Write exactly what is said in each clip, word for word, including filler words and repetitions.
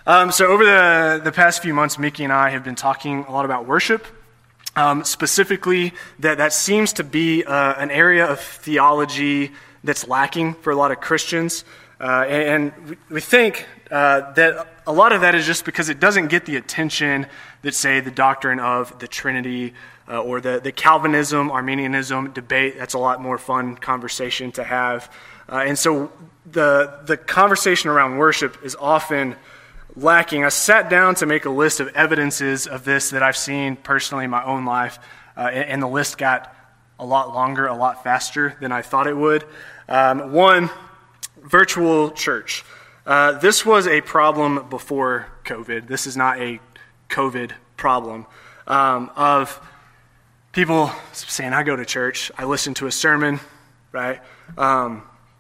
Um, so over the, the past few months, Mickey and I have been talking a lot about worship. Um, specifically, that, that seems to be uh, an area of theology that's lacking for a lot of Christians. Uh, and and we, we think uh, that a lot of that is just because it doesn't get the attention that, say, the doctrine of the Trinity uh, or the, the Calvinism, Arminianism debate. That's a lot more fun conversation to have. Uh, and so the the conversation around worship is often lacking. I sat down to make a list of evidences of this that I've seen personally in my own life, uh, and, and the list got a lot longer, a lot faster than I thought it would. Um, one, virtual church. Uh, this was a problem before COVID. This is not a COVID problem um, of people saying, I go to church, I listen to a sermon, right? Um,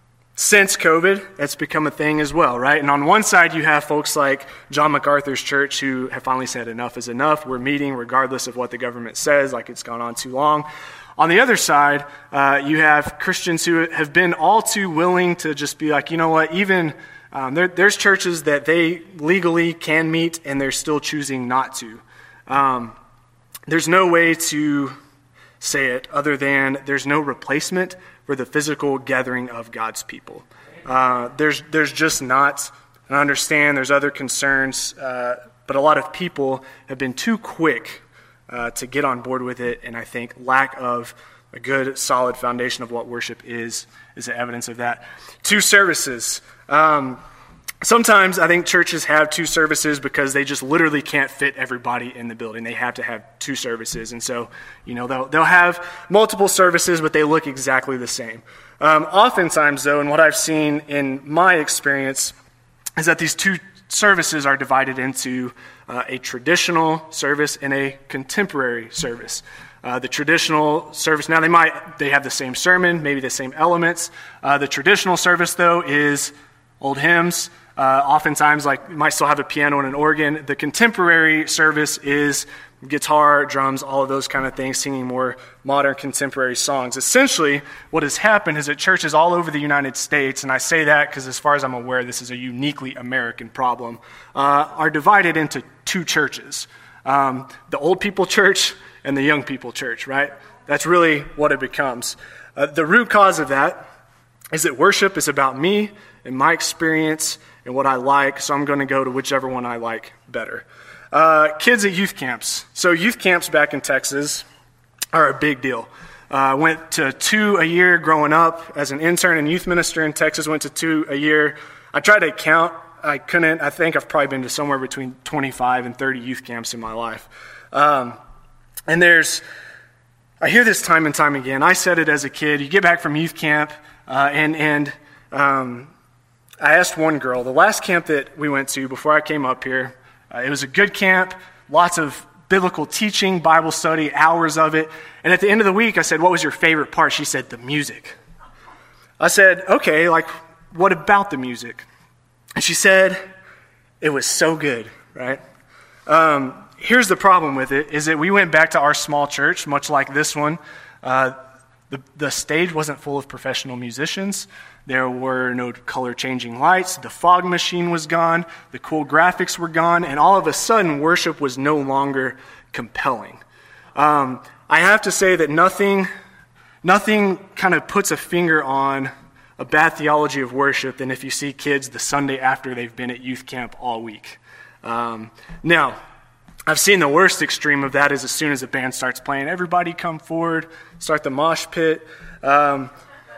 Since COVID, it's become a thing as well, right? And on one side, you have folks like John MacArthur's church who have finally said enough is enough. We're meeting regardless of what the government says, like it's gone on too long. On the other side, uh, you have Christians who have been all too willing to just be like, you know what, even um, there, there's churches that they legally can meet and they're still choosing not to. Um, there's no way to say it other than there's no replacement for the physical gathering of God's people. Uh, there's there's just not, and I understand there's other concerns, uh, but a lot of people have been too quick uh, to get on board with it, and I think lack of a good, solid foundation of what worship is is evidence of that. Two services. Um, sometimes I think churches have two services because they just literally can't fit everybody in the building. They have to have two services. And so, you know, they'll, they'll have multiple services, but they look exactly the same. Um, oftentimes, though, and what I've seen in my experience is that these two services are divided into uh, a traditional service and a contemporary service. Uh, the traditional service, now they might, they have the same sermon, maybe the same elements. Uh, the traditional service, though, is old hymns. Uh, oftentimes, like, you might still have a piano and an organ. The contemporary service is guitar, drums, all of those kind of things, singing more modern contemporary songs. Essentially, what has happened is that churches all over the United States, and I say that because as far as I'm aware, this is a uniquely American problem, uh, are divided into two churches. Um, the old people church and the young people church, right? That's really what it becomes. Uh, the root cause of that is that worship is about me and my experience and what I like, so I'm going to go to whichever one I like better. Uh, kids at youth camps. So youth camps back in Texas are a big deal. I uh, went to two a year growing up as an intern and youth minister in Texas, went to two a year. I tried to count. I couldn't. I think I've probably been to somewhere between twenty-five and thirty youth camps in my life. Um, and there's, I hear this time and time again. I said it as a kid. You get back from youth camp, uh, and, and um, I asked one girl, the last camp that we went to before I came up here, uh, it was a good camp, lots of biblical teaching, Bible study, hours of it. And at the end of the week, I said, what was your favorite part? She said, the music. I said, okay, like, what about the music? And she said, it was so good, right? Um, here's the problem with it, is that we went back to our small church, much like this one. Uh, the, the stage wasn't full of professional musicians. There were no color-changing lights. The fog machine was gone. The cool graphics were gone. And all of a sudden, worship was no longer compelling. Um, I have to say that nothing, nothing kind of puts a finger on a bad theology of worship than if you see kids the Sunday after they've been at youth camp all week. Um, now, I've seen the worst extreme of that is as soon as the band starts playing, everybody come forward, start the mosh pit. Um,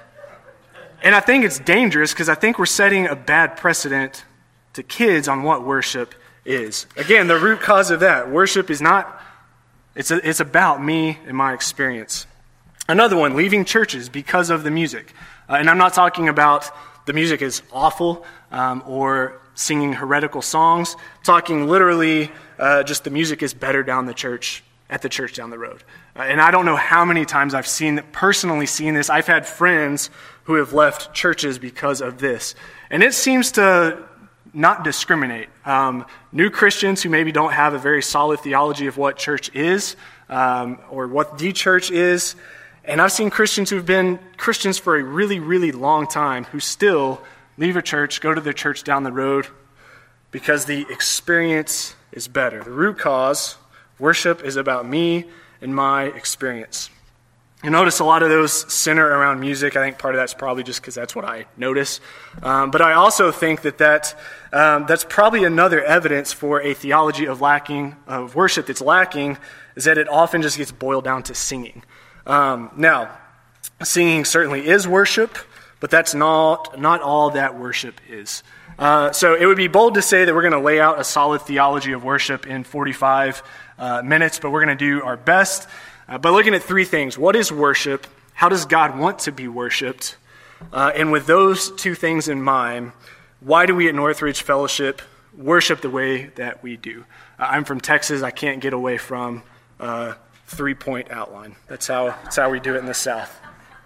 and I think it's dangerous because I think we're setting a bad precedent to kids on what worship is. Again, the root cause of that, worship is not, it's, a, it's about me and my experience. Another one, leaving churches because of the music. Uh, and I'm not talking about the music is awful um, or singing heretical songs. I'm talking literally uh, just the music is better down the church, at the church down the road. Uh, and I don't know how many times I've seen, personally seen this. I've had friends who have left churches because of this. And it seems to not discriminate. Um, new Christians who maybe don't have a very solid theology of what church is um, or what the church is. And I've seen Christians who've been Christians for a really, really long time who still leave a church, go to their church down the road because the experience is better. The root cause, worship, is about me and my experience. You notice a lot of those center around music. I think part of that's probably just because that's what I notice. Um, but I also think that, that um, that's probably another evidence for a theology of lacking, of worship that's lacking, is that it often just gets boiled down to singing. Um, now, singing certainly is worship, but that's not, not all that worship is. Uh, so it would be bold to say that we're going to lay out a solid theology of worship in forty-five uh, minutes, but we're going to do our best. Uh, by looking at three things. What is worship? How does God want to be worshiped? Uh, and with those two things in mind, why do we at Northridge Fellowship worship the way that we do? Uh, I'm from Texas. I can't get away from uh, three-point outline. That's how, that's how we do it in the South.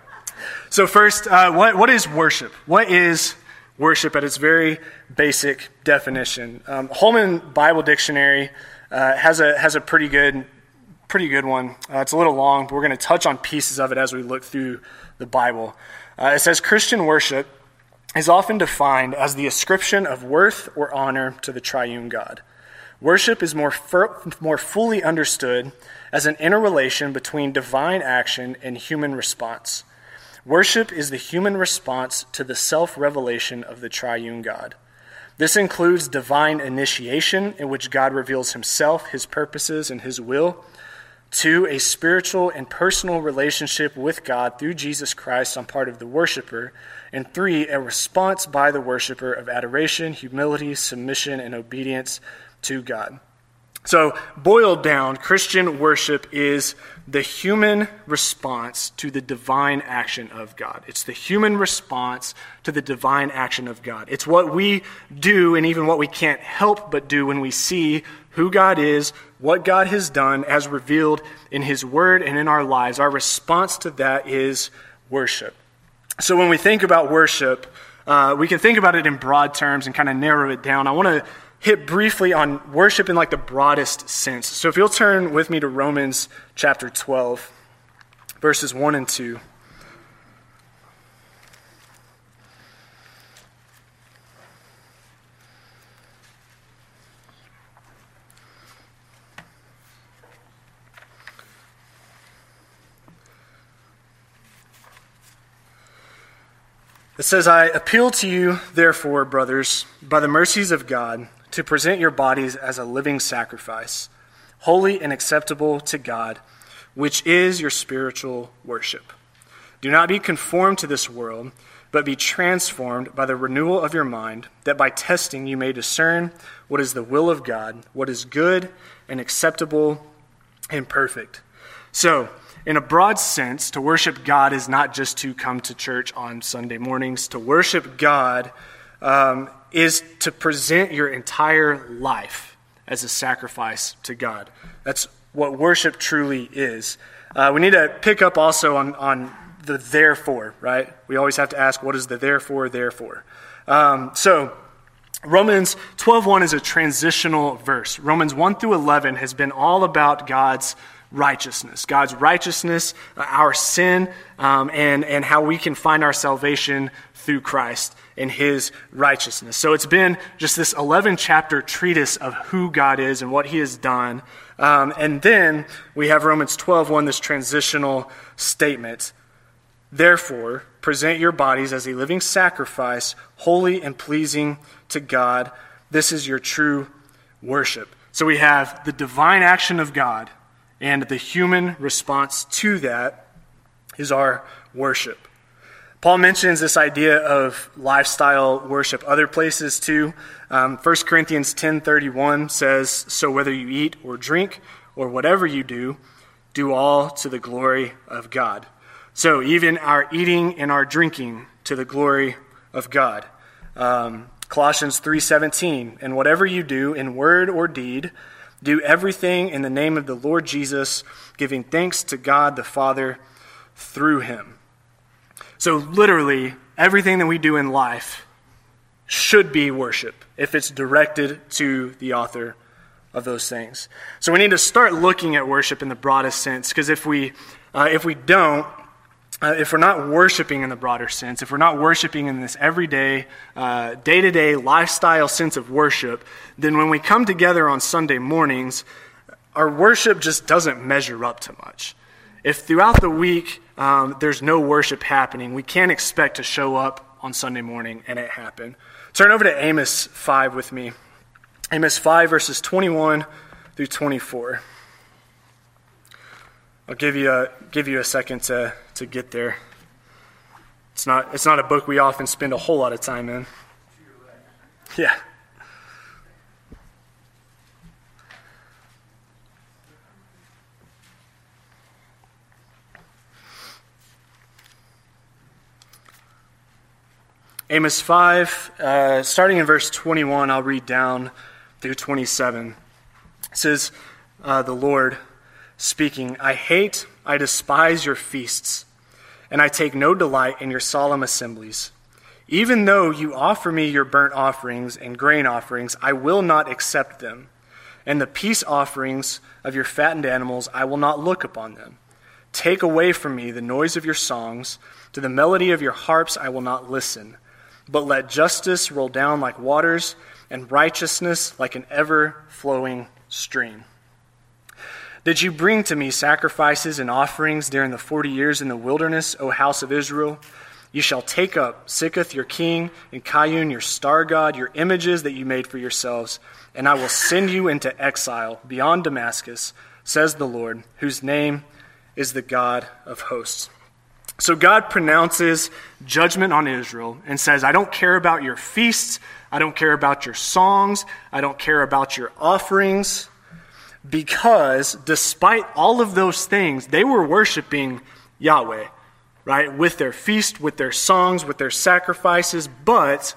So first, uh, what, what is worship? What is worship at its very basic definition? Um, Holman Bible Dictionary uh, has a has a pretty good Pretty good one. Uh, it's a little long, but we're going to touch on pieces of it as we look through the Bible. Uh, it says Christian worship is often defined as the ascription of worth or honor to the triune God. Worship is more fur- more fully understood as an interrelation between divine action and human response. Worship is the human response to the self-revelation of the triune God. This includes divine initiation, in which God reveals himself, his purposes, and his will. Two, a spiritual and personal relationship with God through Jesus Christ on part of the worshiper. And three, a response by the worshiper of adoration, humility, submission, and obedience to God. So, boiled down, Christian worship is the human response to the divine action of God. It's the human response to the divine action of God. It's what we do and even what we can't help but do when we see who God is, what God has done as revealed in his word and in our lives. Our response to that is worship. So when we think about worship, uh, we can think about it in broad terms and kind of narrow it down. I want to hit briefly on worship in like the broadest sense. So if you'll turn with me to Romans chapter twelve, verses one and two. It says, I appeal to you, therefore, brothers, by the mercies of God, to present your bodies as a living sacrifice, holy and acceptable to God, which is your spiritual worship. Do not be conformed to this world, but be transformed by the renewal of your mind, that by testing you may discern what is the will of God, what is good and acceptable and perfect. So, in a broad sense, to worship God is not just to come to church on Sunday mornings. To worship God um, is to present your entire life as a sacrifice to God. That's what worship truly is. Uh, we need to pick up also on, on the therefore, right? We always have to ask, what is the therefore, therefore? Um, so, Romans twelve one is a transitional verse. Romans one through eleven has been all about God's righteousness. God's righteousness, uh, our sin, um, and, and how we can find our salvation through Christ and his righteousness. So it's been just this eleven-chapter treatise of who God is and what he has done. Um, and then we have Romans twelve one, this transitional statement. Therefore, present your bodies as a living sacrifice, holy and pleasing to God. This is your true worship. So we have the divine action of God, and the human response to that is our worship. Paul mentions this idea of lifestyle worship other places too. Um, First Corinthians ten thirty-one says, so whether you eat or drink or whatever you do, do all to the glory of God. So even our eating and our drinking to the glory of God. Um, Colossians three seventeen, and whatever you do in word or deed, do everything in the name of the Lord Jesus, giving thanks to God the Father through him. So literally, everything that we do in life should be worship if it's directed to the author of those things. So we need to start looking at worship in the broadest sense, because if we uh, if we don't, uh, if we're not worshiping in the broader sense, if we're not worshiping in this everyday, uh, day-to-day lifestyle sense of worship, then when we come together on Sunday mornings, our worship just doesn't measure up to much. If throughout the week um, there's no worship happening, we can't expect to show up on Sunday morning and it happen. Turn over to Amos five with me. Amos five, verses twenty-one through twenty-four. I'll give you a give you a second to, to get there. It's not it's not a book we often spend a whole lot of time in. Yeah. Amos five, uh, starting in verse twenty-one, I'll read down through twenty-seven. It says, uh, the Lord speaking, I hate, I despise your feasts, and I take no delight in your solemn assemblies. Even though you offer me your burnt offerings and grain offerings, I will not accept them. And the peace offerings of your fattened animals, I will not look upon them. Take away from me the noise of your songs. To the melody of your harps I will not listen. But let justice roll down like waters, and righteousness like an ever-flowing stream. Did you bring to me sacrifices and offerings during the forty years in the wilderness, O house of Israel? You shall take up Sikkoth your king, and Kayun your star god, your images that you made for yourselves, and I will send you into exile beyond Damascus, says the Lord, whose name is the God of hosts. So God pronounces judgment on Israel and says, I don't care about your feasts, I don't care about your songs, I don't care about your offerings, because despite all of those things, they were worshiping Yahweh, right? With their feast, with their songs, with their sacrifices, but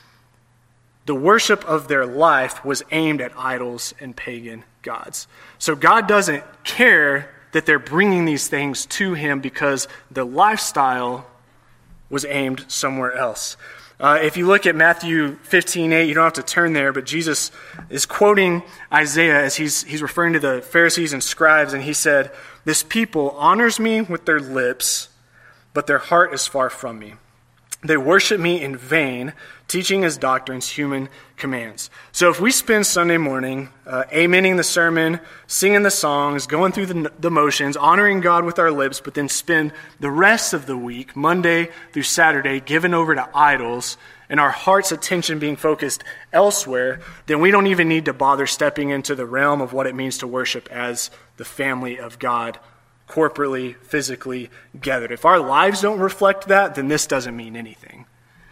the worship of their life was aimed at idols and pagan gods. So God doesn't care that they're bringing these things to him because the lifestyle was aimed somewhere else. Uh, if you look at Matthew fifteen eight, you don't have to turn there, but Jesus is quoting Isaiah as he's he's referring to the Pharisees and scribes, and he said, this people honors me with their lips, but their heart is far from me. They worship me in vain, teaching as doctrines human commands. So if we spend Sunday morning uh, amening the sermon, singing the songs, going through the, the motions, honoring God with our lips, but then spend the rest of the week, Monday through Saturday, given over to idols, and our heart's attention being focused elsewhere, then we don't even need to bother stepping into the realm of what it means to worship as the family of God, corporately, physically gathered. If our lives don't reflect that, then this doesn't mean anything.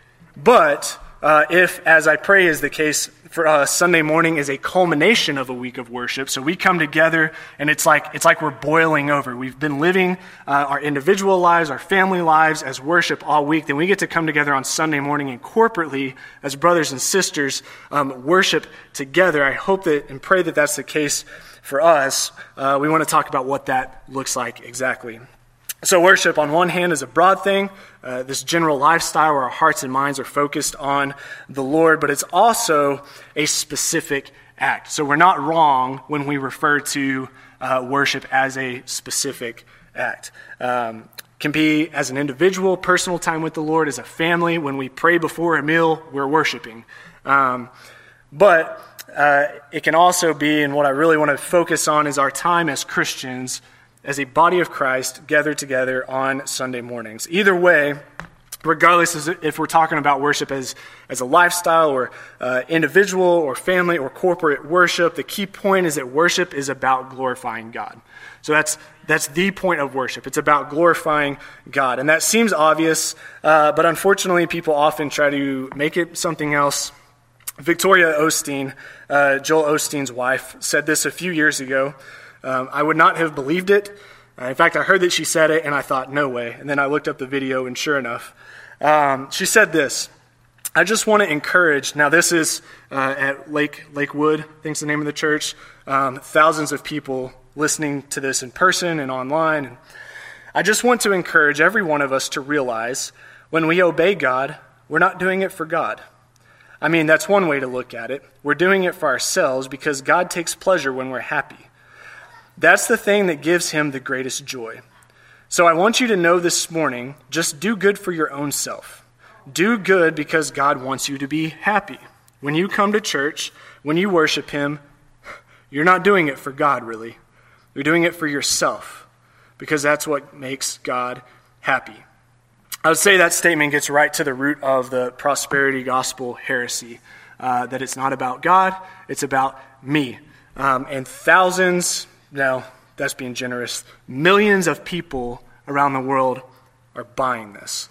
But uh, if, as I pray is the case for us, Sunday morning is a culmination of a week of worship, so we come together and it's like it's like we're boiling over. We've been living uh, our individual lives, our family lives as worship all week, then we get to come together on Sunday morning and corporately, as brothers and sisters, um, worship together. I hope that and pray that that's the case for us. Uh, we want to talk about what that looks like exactly. So worship, on one hand, is a broad thing, uh, this general lifestyle where our hearts and minds are focused on the Lord, but it's also a specific act. So we're not wrong when we refer to uh, worship as a specific act. Um, can be as an individual, personal time with the Lord, as a family. When we pray before a meal, we're worshiping. Um, but uh, it can also be, and what I really want to focus on is our time as Christians, as a body of Christ gathered together on Sunday mornings. Either way, regardless if we're talking about worship as, as a lifestyle or uh, individual or family or corporate worship, the key point is that worship is about glorifying God. So that's that's the point of worship. It's about glorifying God. And that seems obvious, uh, but unfortunately people often try to make it something else. Victoria Osteen, uh, Joel Osteen's wife, said this a few years ago. Um, I would not have believed it. Uh, in fact, I heard that she said it, and I thought, no way. And then I looked up the video, and sure enough, um, she said this. I just want to encourage, now this is uh, at Lake Lakewood, I think is the name of the church, um, thousands of people listening to this in person and online. And I just want to encourage every one of us to realize when we obey God, we're not doing it for God. I mean, that's one way to look at it. We're doing it for ourselves because God takes pleasure when we're happy. That's the thing that gives him the greatest joy. So I want you to know this morning, just do good for your own self. Do good because God wants you to be happy. When you come to church, when you worship him, you're not doing it for God, really. You're doing it for yourself, because that's what makes God happy. I would say that statement gets right to the root of the prosperity gospel heresy, uh, that it's not about God, it's about me. Um, and thousands, no, that's being generous, millions of people around the world are buying this.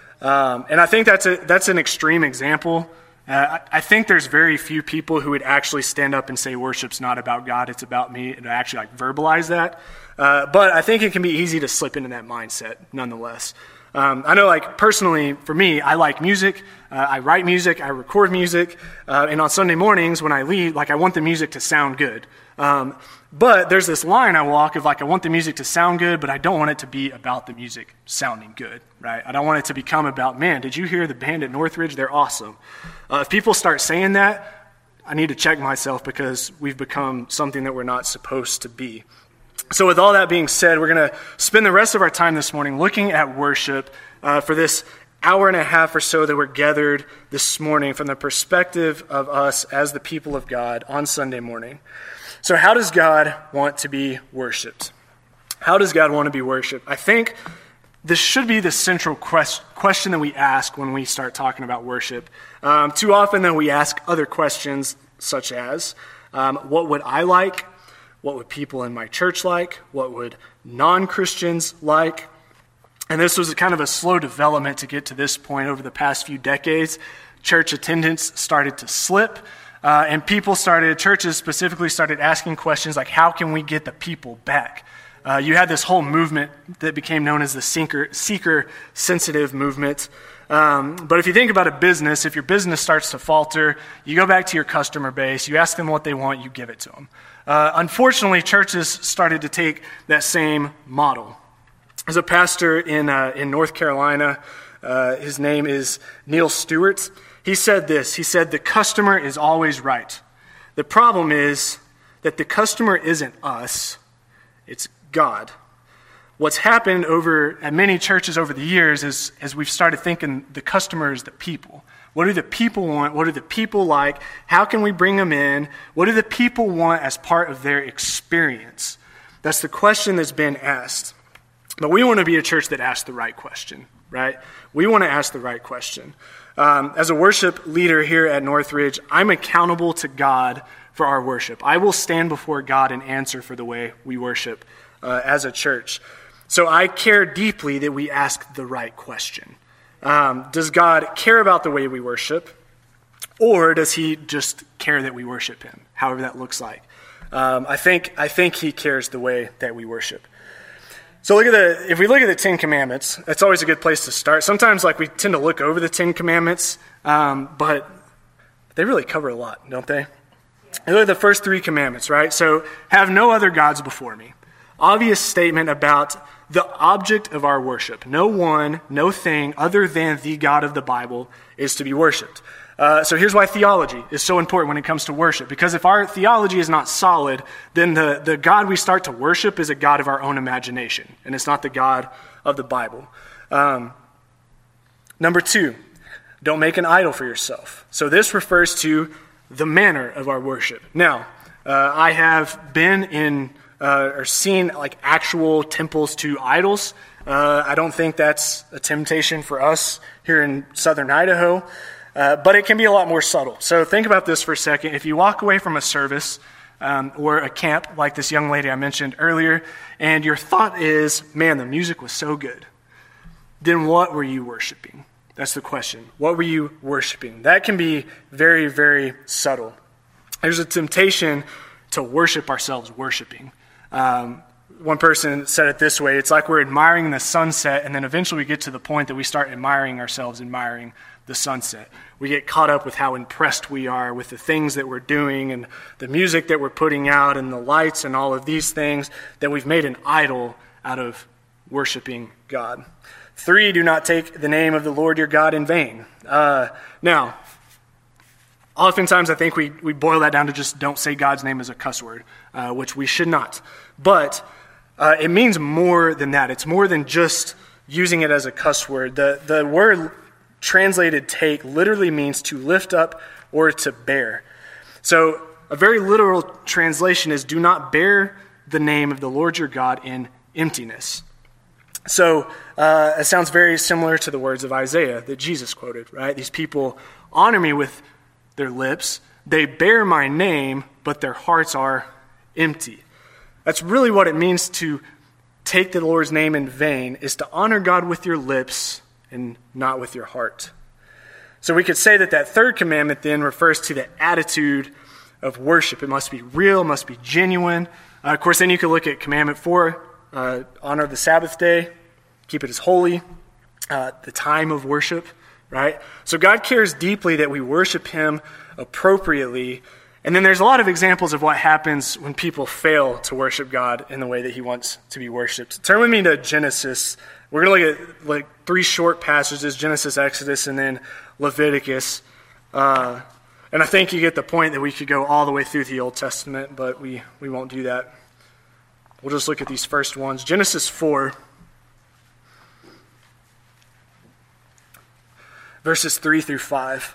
Um, and I think that's a, that's an extreme example. Uh, I, I think there's very few people who would actually stand up and say worship's not about God, it's about me, and actually like verbalize that. Uh, but I think it can be easy to slip into that mindset nonetheless. Um, I know, like, personally, for me, I like music. Uh, I write music. I record music. Uh, and on Sunday mornings when I lead, like, I want the music to sound good. Um, but there's this line I walk of, like, I want the music to sound good, but I don't want it to be about the music sounding good, right? I don't want it to become about, man, did you hear the band at Northridge? They're awesome. Uh, if people start saying that, I need to check myself, because we've become something that we're not supposed to be. So with all that being said, we're going to spend the rest of our time this morning looking at worship uh, for this hour and a half or so that we're gathered this morning from the perspective of us as the people of God on Sunday morning. So how does God want to be worshiped? How does God want to be worshiped? I think this should be the central quest- question that we ask when we start talking about worship. Um, too often, though, we ask other questions such as, um, what would I like? What would people in my church like? What would non-Christians like? And this was kind of a slow development to get to this point over the past few decades. Church attendance started to slip, uh, and people started, churches specifically started asking questions like, how can we get the people back? Uh, you had this whole movement that became known as the seeker, seeker-sensitive movement. Um, but if you think about a business, if your business starts to falter, you go back to your customer base, you ask them what they want, you give it to them. Uh, unfortunately, churches started to take that same model. There's a pastor in uh, in North Carolina. Uh, his name is Neil Stewart. He said this. He said, the customer is always right. The problem is that the customer isn't us, it's God. What's happened over at many churches over the years is, is we've started thinking the customer is the people. What do the people want? What do the people like? How can we bring them in? What do the people want as part of their experience? That's the question that's been asked. But we want to be a church that asks the right question, right? We want to ask the right question. Um, as a worship leader here at Northridge, I'm accountable to God for our worship. I will stand before God and answer for the way we worship uh, as a church. So I care deeply that we ask the right question. Um, does God care about the way we worship, or does he just care that we worship him, however that looks like? Um, I think I think he cares the way that we worship. So look at the if we look at the Ten Commandments, that's always a good place to start. Sometimes like we tend to look over the Ten Commandments, um, but they really cover a lot, don't they? And look at the first three commandments, right? So have no other gods before me. Obvious statement about the object of our worship. No one, no thing other than the God of the Bible is to be worshipped. Uh, so here's why theology is so important when it comes to worship. Because if our theology is not solid, then the, the God we start to worship is a God of our own imagination, and it's not the God of the Bible. Um, number two, don't make an idol for yourself. So this refers to the manner of our worship. Now, uh, I have been in uh, or seen like actual temples to idols. Uh, I don't think that's a temptation for us here in southern Idaho. Uh, but it can be a lot more subtle. So think about this for a second. If you walk away from a service um, or a camp like this young lady I mentioned earlier, and your thought is, man, the music was so good, then what were you worshiping? That's the question. What were you worshiping? That can be very, very subtle. There's a temptation to worship ourselves worshiping. Um, one person said it this way. It's like we're admiring the sunset, and then eventually we get to the point that we start admiring ourselves, admiring the sunset. We get caught up with how impressed we are with the things that we're doing and the music that we're putting out and the lights and all of these things, that we've made an idol out of worshiping God. Three, do not take the name of the Lord your God in vain. Uh, now, oftentimes I think we, we boil that down to just don't say God's name as a cuss word, uh, which we should not. But uh, it means more than that. It's more than just using it as a cuss word. The, the word translated take literally means to lift up or to bear. So a very literal translation is do not bear the name of the Lord your God in emptiness. So uh, it sounds very similar to the words of Isaiah that Jesus quoted, right? These people honor me with their lips. They bear my name, but their hearts are empty. That's really what it means to take the Lord's name in vain, is to honor God with your lips and not with your heart. So we could say that that third commandment then refers to the attitude of worship. It must be real, must be genuine. Uh, of course, then you could look at commandment four, uh, honor the Sabbath day, keep it as holy, uh, the time of worship, right? So God cares deeply that we worship him appropriately. And then there's a lot of examples of what happens when people fail to worship God in the way that he wants to be worshiped. Turn with me to Genesis. We're going to look at like three short passages, Genesis, Exodus, and then Leviticus. Uh, and I think you get the point that we could go all the way through the Old Testament, but we, we won't do that. We'll just look at these first ones. Genesis four, verses three through five.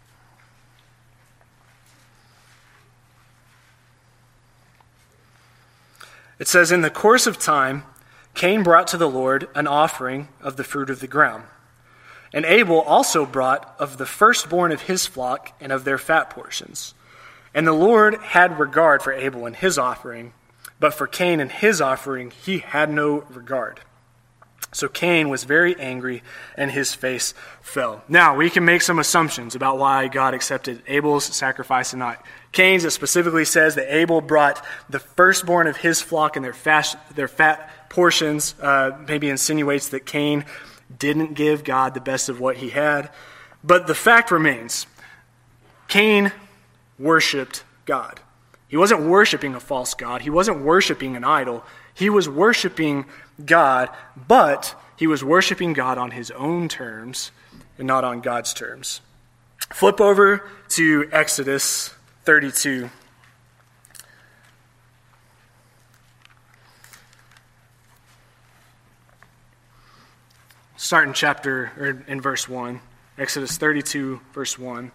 It says, "In the course of time, Cain brought to the Lord an offering of the fruit of the ground. And Abel also brought of the firstborn of his flock and of their fat portions. And the Lord had regard for Abel and his offering, but for Cain and his offering he had no regard. So Cain was very angry, and his face fell." Now, we can make some assumptions about why God accepted Abel's sacrifice and not Cain's. It specifically says that Abel brought the firstborn of his flock and their fat, their fat portions. Uh, maybe insinuates that Cain didn't give God the best of what he had. But the fact remains, Cain worshipped God. He wasn't worshiping a false god. He wasn't worshiping an idol. He was worshiping God, but he was worshiping God on his own terms and not on God's terms. Flip over to Exodus thirty-two. Start in chapter, or in verse one. Exodus thirty-two, verse one.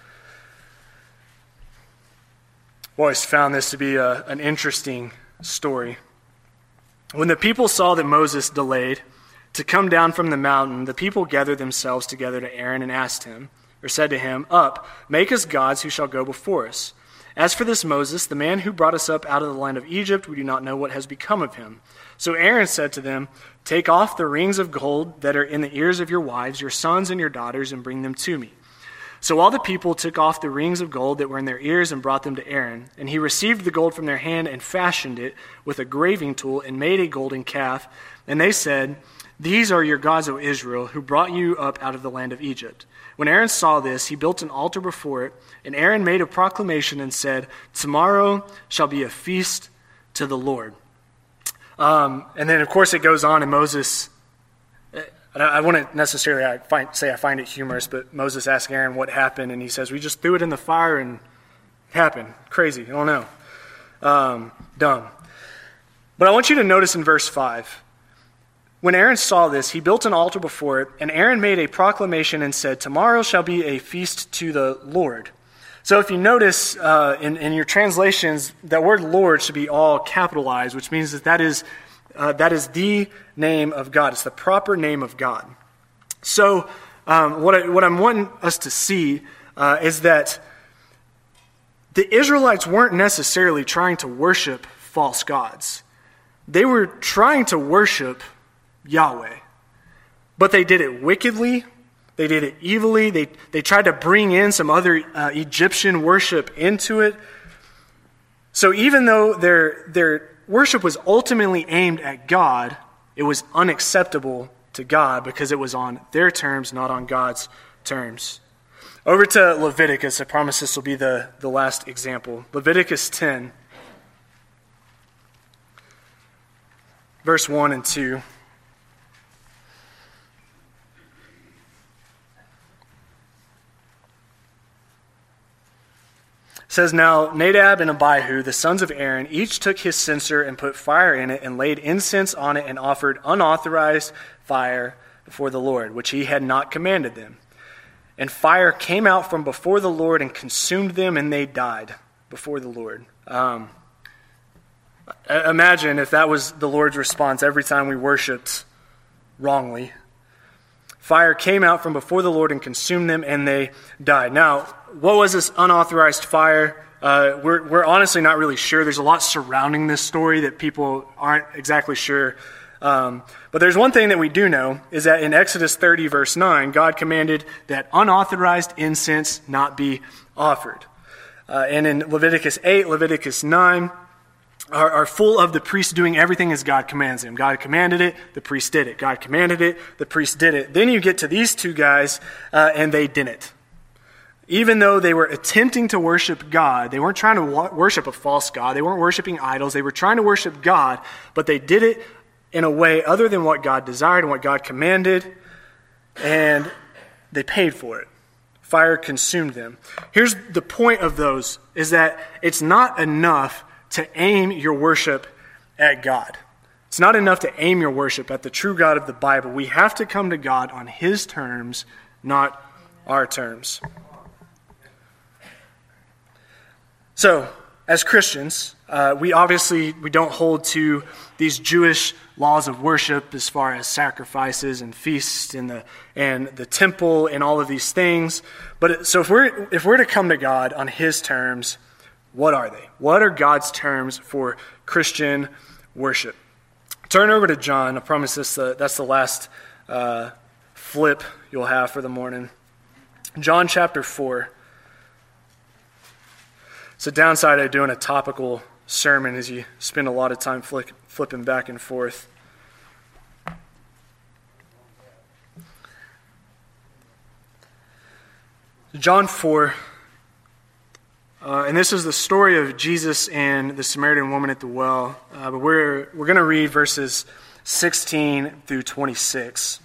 I've always found this to be a, an interesting story. When the people saw that Moses delayed to come down from the mountain, the people gathered themselves together to Aaron and asked him, or said to him, "Up, make us gods who shall go before us. As for this Moses, the man who brought us up out of the land of Egypt, we do not know what has become of him." So Aaron said to them, "Take off the rings of gold that are in the ears of your wives, your sons and your daughters, and bring them to me." So all the people took off the rings of gold that were in their ears and brought them to Aaron. And he received the gold from their hand and fashioned it with a graving tool and made a golden calf. And they said, "These are your gods, O Israel, who brought you up out of the land of Egypt." When Aaron saw this, he built an altar before it. And Aaron made a proclamation and said, "Tomorrow shall be a feast to the Lord." Um, and then, of course, it goes on, and Moses... I wouldn't necessarily I find, say I find it humorous, but Moses asked Aaron what happened, and he says, "We just threw it in the fire and it happened." Crazy. I don't know. Um, dumb. But I want you to notice in verse five, when Aaron saw this, he built an altar before it, and Aaron made a proclamation and said, "Tomorrow shall be a feast to the Lord." So if you notice uh, in, in your translations, that word Lord should be all capitalized, which means that that is Uh, that is the name of God. It's the proper name of God. So um, what, I, what I'm wanting us to see uh, is that the Israelites weren't necessarily trying to worship false gods. They were trying to worship Yahweh. But they did it wickedly. They did it evilly. They, they tried to bring in some other uh, Egyptian worship into it. So even though their their worship was ultimately aimed at God, it was unacceptable to God because it was on their terms, not on God's terms. Over to Leviticus. I promise this will be the, the last example. Leviticus ten, verse one and two. says, "Now Nadab and Abihu, the sons of Aaron, each took his censer and put fire in it and laid incense on it and offered unauthorized fire before the Lord, which he had not commanded them. And fire came out from before the Lord and consumed them, and they died before the Lord." Um, imagine if that was the Lord's response every time we worshiped wrongly. Fire came out from before the Lord and consumed them, and they died. Now, what was this unauthorized fire? Uh, we're, we're honestly not really sure. There's a lot surrounding this story that people aren't exactly sure. Um, but there's one thing that we do know, is that in Exodus thirty, verse nine, God commanded that unauthorized incense not be offered. Uh, and in Leviticus eight, Leviticus nine, Are, are full of the priest doing everything as God commands him. God commanded it, the priest did it. God commanded it, the priest did it. Then you get to these two guys, uh, and they didn't. Even though they were attempting to worship God, they weren't trying to wa- worship a false god. They weren't worshiping idols. They were trying to worship God, but they did it in a way other than what God desired and what God commanded, and they paid for it. Fire consumed them. Here's the point of those, is that it's not enough to aim your worship at God. It's not enough to aim your worship at the true God of the Bible. We have to come to God on his terms, not our terms. So, as Christians, uh, we obviously we don't hold to these Jewish laws of worship as far as sacrifices and feasts and the and the temple and all of these things. But so if we're if we're to come to God on his terms, what are they? What are God's terms for Christian worship? Turn over to John. I promise this, uh, that's the last uh, flip you'll have for the morning. John chapter four. It's a downside of doing a topical sermon is you spend a lot of time flick, flipping back and forth. John four. Uh, and this is the story of Jesus and the Samaritan woman at the well. Uh, but we're we're going to read verses sixteen through twenty-six.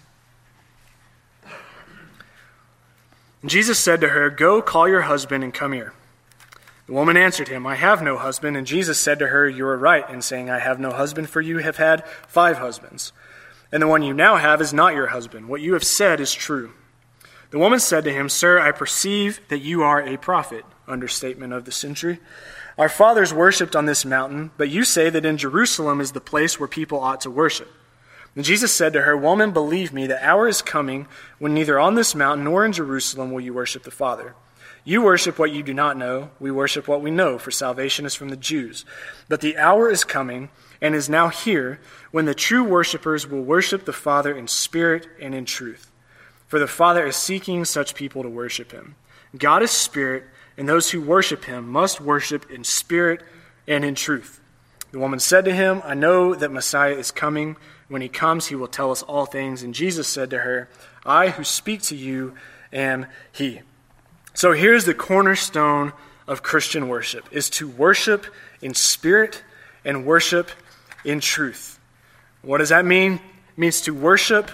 And Jesus said to her, "Go, call your husband and come here." The woman answered him, "I have no husband." And Jesus said to her, "You are right in saying, 'I have no husband,' for you have had five husbands. And the one you now have is not your husband. What you have said is true." The woman said to him, "Sir, I perceive that you are a prophet." Understatement of the century. "Our fathers worshipped on this mountain, but you say that in Jerusalem is the place where people ought to worship." And Jesus said to her, "Woman, believe me, the hour is coming when neither on this mountain nor in Jerusalem will you worship the Father. You worship what you do not know. We worship what we know, for salvation is from the Jews. But the hour is coming, and is now here, when the true worshipers will worship the Father in spirit and in truth. For the Father is seeking such people to worship him. God is spirit, and those who worship him must worship in spirit and in truth." The woman said to him, "I know that Messiah is coming. When he comes, he will tell us all things." And Jesus said to her, "I who speak to you am he." So here's the cornerstone of Christian worship, is to worship in spirit and worship in truth. What does that mean? It means to worship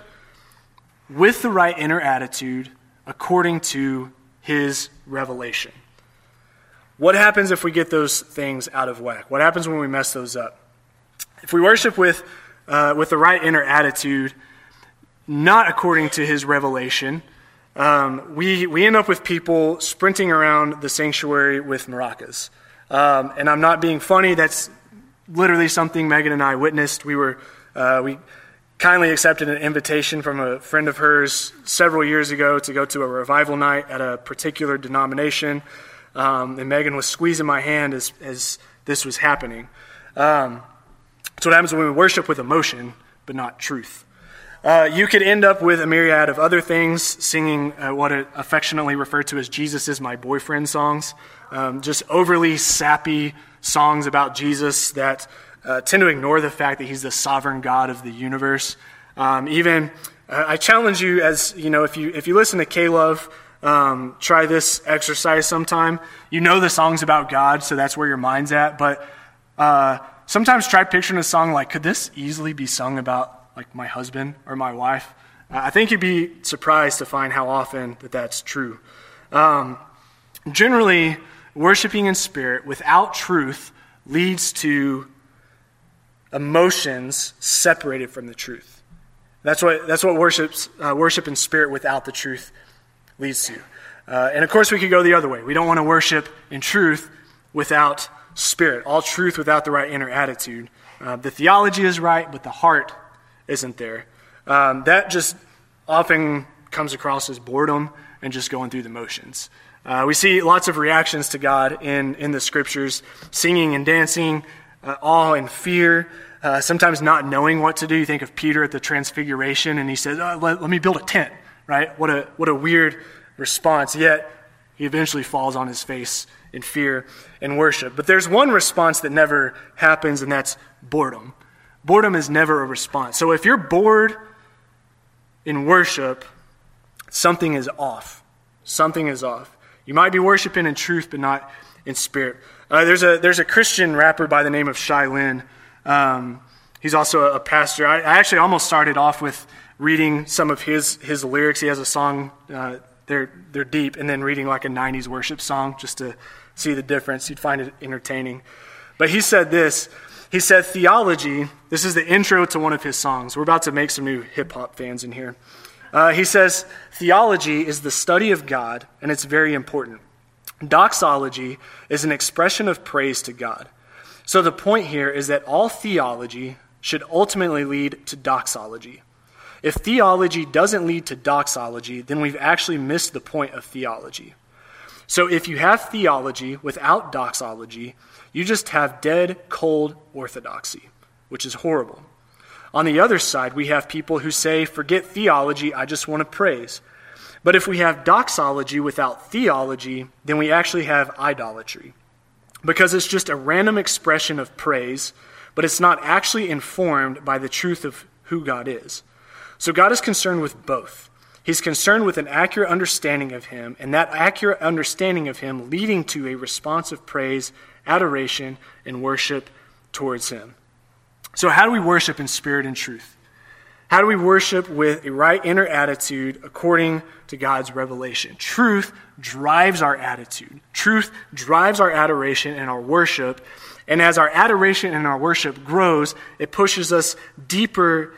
with the right inner attitude according to his revelation. What happens if we get those things out of whack? What happens when we mess those up? If we worship with uh, with the right inner attitude, not according to his revelation, um, we we end up with people sprinting around the sanctuary with maracas. Um, and I'm not being funny. That's literally something Megan and I witnessed. We were uh, we kindly accepted an invitation from a friend of hers several years ago to go to a revival night at a particular denomination. Um, and Megan was squeezing my hand as, as this was happening. Um, that's what happens when we worship with emotion, but not truth. Uh, you could end up with a myriad of other things, singing uh, what are affectionately referred to as Jesus is my boyfriend songs. Um, just overly sappy songs about Jesus that uh, tend to ignore the fact that he's the sovereign God of the universe. Um, even, uh, I challenge you as, you know, if you if you listen to K-Love, Um, try this exercise sometime. You know the song's about God, so that's where your mind's at. But uh, sometimes try picturing a song like, could this easily be sung about like my husband or my wife? Uh, I think you'd be surprised to find how often that that's true. Um, generally, worshiping in spirit without truth leads to emotions separated from the truth. That's what that's what worships uh, worship in spirit without the truth leads to. Uh, and of course, we could go the other way. We don't want to worship in truth without spirit. All truth without the right inner attitude. Uh, the theology is right, but the heart isn't there. Um, that just often comes across as boredom and just going through the motions. Uh, we see lots of reactions to God in, in the scriptures, singing and dancing, uh, awe and fear, uh, sometimes not knowing what to do. You think of Peter at the Transfiguration, and he says, oh, let, let me build a tent, right? What a what a weird response, yet he eventually falls on his face in fear and worship. But there's one response that never happens, and that's boredom. Boredom is never a response. So if you're bored in worship, something is off. Something is off. You might be worshiping in truth, but not in spirit. Uh, there's a there's a Christian rapper by the name of Shai Linne. Um, he's also a, a pastor. I, I actually almost started off with reading some of his his lyrics. He has a song, uh, they're they're deep, and then reading like a nineties worship song just to see the difference. You'd find it entertaining. But he said this. He said, theology, this is the intro to one of his songs. We're about to make some new hip-hop fans in here. Uh, he says, theology is the study of God, and it's very important. Doxology is an expression of praise to God. So the point here is that all theology should ultimately lead to doxology. If theology doesn't lead to doxology, then we've actually missed the point of theology. So if you have theology without doxology, you just have dead, cold orthodoxy, which is horrible. On the other side, we have people who say, forget theology, I just want to praise. But if we have doxology without theology, then we actually have idolatry. Because it's just a random expression of praise, but it's not actually informed by the truth of who God is. So God is concerned with both. He's concerned with an accurate understanding of him, and that accurate understanding of him leading to a response of praise, adoration, and worship towards him. So how do we worship in spirit and truth? How do we worship with a right inner attitude according to God's revelation? Truth drives our attitude. Truth drives our adoration and our worship. And as our adoration and our worship grows, it pushes us deeper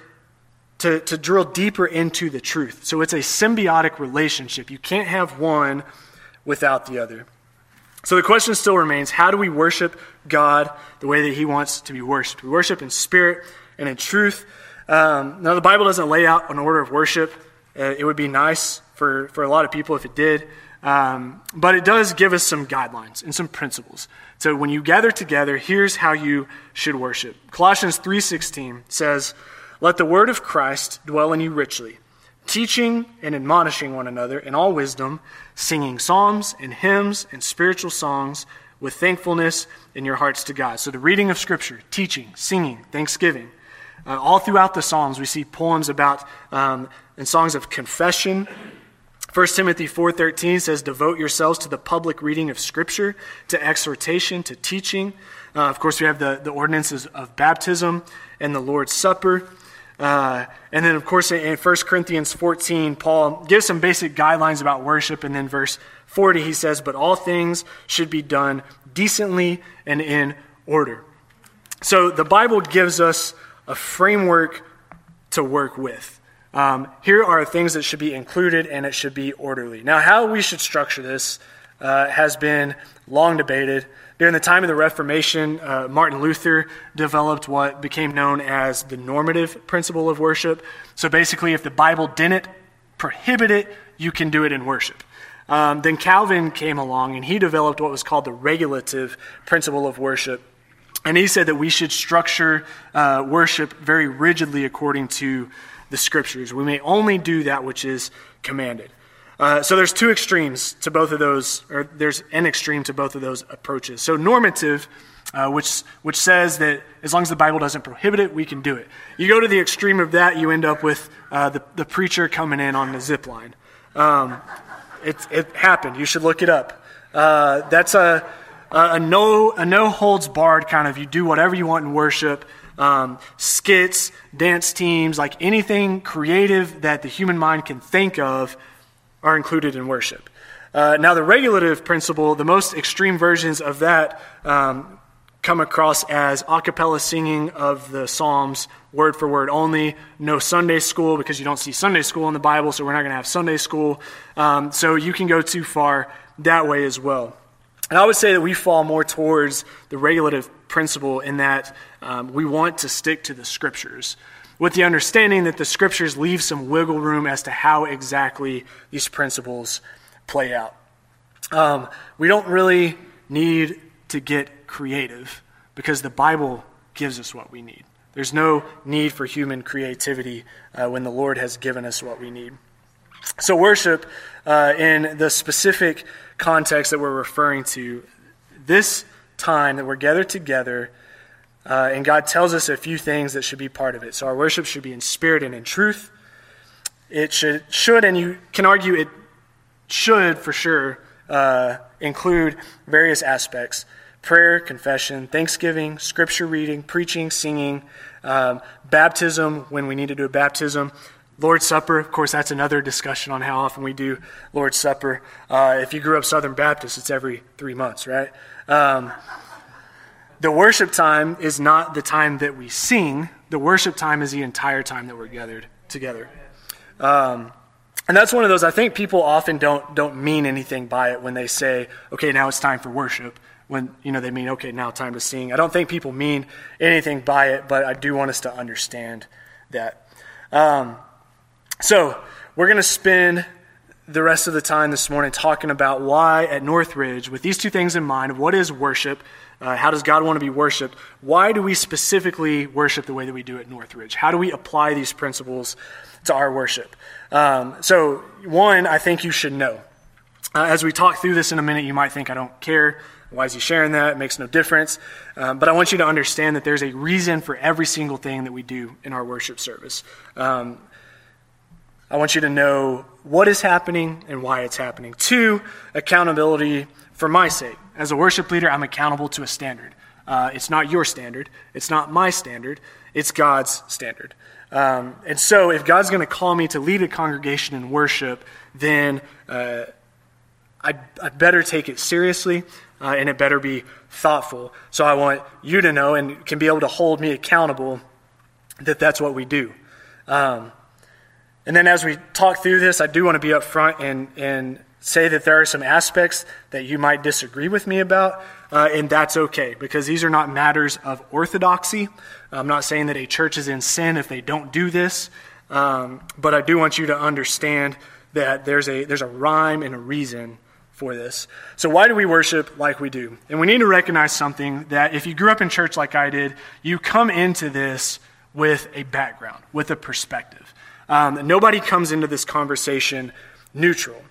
to, to drill deeper into the truth. So it's a symbiotic relationship. You can't have one without the other. So the question still remains, how do we worship God the way that he wants to be worshipped? We worship in spirit and in truth. Um, now, the Bible doesn't lay out an order of worship. Uh, it would be nice for, for a lot of people if it did. Um, but it does give us some guidelines and some principles. So when you gather together, here's how you should worship. Colossians three sixteen says, let the word of Christ dwell in you richly, teaching and admonishing one another in all wisdom, singing psalms and hymns and spiritual songs with thankfulness in your hearts to God. So the reading of Scripture, teaching, singing, thanksgiving. Uh, all throughout the Psalms, we see poems about um, and songs of confession. First Timothy four thirteen says, devote yourselves to the public reading of Scripture, to exhortation, to teaching. Uh, of course, we have the, the ordinances of baptism and the Lord's Supper. Uh, and then, of course, in First Corinthians fourteen, Paul gives some basic guidelines about worship. And then verse forty, he says, but all things should be done decently and in order. So the Bible gives us a framework to work with. Um, here are things that should be included, and it should be orderly. Now, how we should structure this uh, has been long debated. During the time of the Reformation, uh, Martin Luther developed what became known as the normative principle of worship. So basically, if the Bible didn't prohibit it, you can do it in worship. Um, then Calvin came along, and he developed what was called the regulative principle of worship. And he said that we should structure uh, worship very rigidly according to the Scriptures. We may only do that which is commanded. Uh, so there's two extremes to both of those, or there's an extreme to both of those approaches. So normative, uh, which which says that as long as the Bible doesn't prohibit it, we can do it. You go to the extreme of that, you end up with uh, the, the preacher coming in on the zip line. Um, it, it happened. You should look it up. Uh, that's a, a no a no holds barred kind of, you do whatever you want in worship. Um, skits, dance teams, like anything creative that the human mind can think of are included in worship. Uh, now, the regulative principle, the most extreme versions of that um, come across as a cappella singing of the Psalms, word for word only. No Sunday school, because you don't see Sunday school in the Bible, so we're not going to have Sunday school. Um, so you can go too far that way as well. And I would say that we fall more towards the regulative principle in that um, we want to stick to the Scriptures, with the understanding that the Scriptures leave some wiggle room as to how exactly these principles play out. Um, we don't really need to get creative because the Bible gives us what we need. There's no need for human creativity uh, when the Lord has given us what we need. So worship, uh, in the specific context that we're referring to, this time that we're gathered together, uh, and God tells us a few things that should be part of it. So our worship should be in spirit and in truth. It should, should and you can argue it should for sure uh, include various aspects: prayer, confession, thanksgiving, scripture reading, preaching, singing, um, baptism when we need to do a baptism, Lord's Supper. Of course, that's another discussion on how often we do Lord's Supper. Uh, if you grew up Southern Baptist, it's every three months, right? Um, the worship time is not the time that we sing. The worship time is the entire time that we're gathered together. Um, and that's one of those, I think people often don't don't mean anything by it when they say, okay, now it's time for worship. When, you know, they mean, okay, now time to sing. I don't think people mean anything by it, but I do want us to understand that. Um, so we're going to spend the rest of the time this morning talking about why at Northridge, with these two things in mind, what is worship? Uh, how does God want to be worshiped? Why do we specifically worship the way that we do at Northridge? How do we apply these principles to our worship? Um, so one, I think you should know. Uh, as we talk through this in a minute, you might think, I don't care. Why is he sharing that? It makes no difference. Um, but I want you to understand that there's a reason for every single thing that we do in our worship service. Um, I want you to know what is happening and why it's happening. Two, accountability for my sake. As a worship leader, I'm accountable to a standard. Uh, it's not your standard. It's not my standard. It's God's standard. Um, and so if God's going to call me to lead a congregation in worship, then uh, I, I better take it seriously. Uh, and it better be thoughtful. So I want you to know and can be able to hold me accountable that that's what we do. Um, and then as we talk through this, I do want to be up front and, and say that there are some aspects that you might disagree with me about, uh, and that's okay, because these are not matters of orthodoxy. I'm not saying that a church is in sin if they don't do this, um, but I do want you to understand that there's a there's a rhyme and a reason for this. So why do we worship like we do? And we need to recognize something, that if you grew up in church like I did, you come into this with a background, with a perspective. Um, nobody comes into this conversation neutral.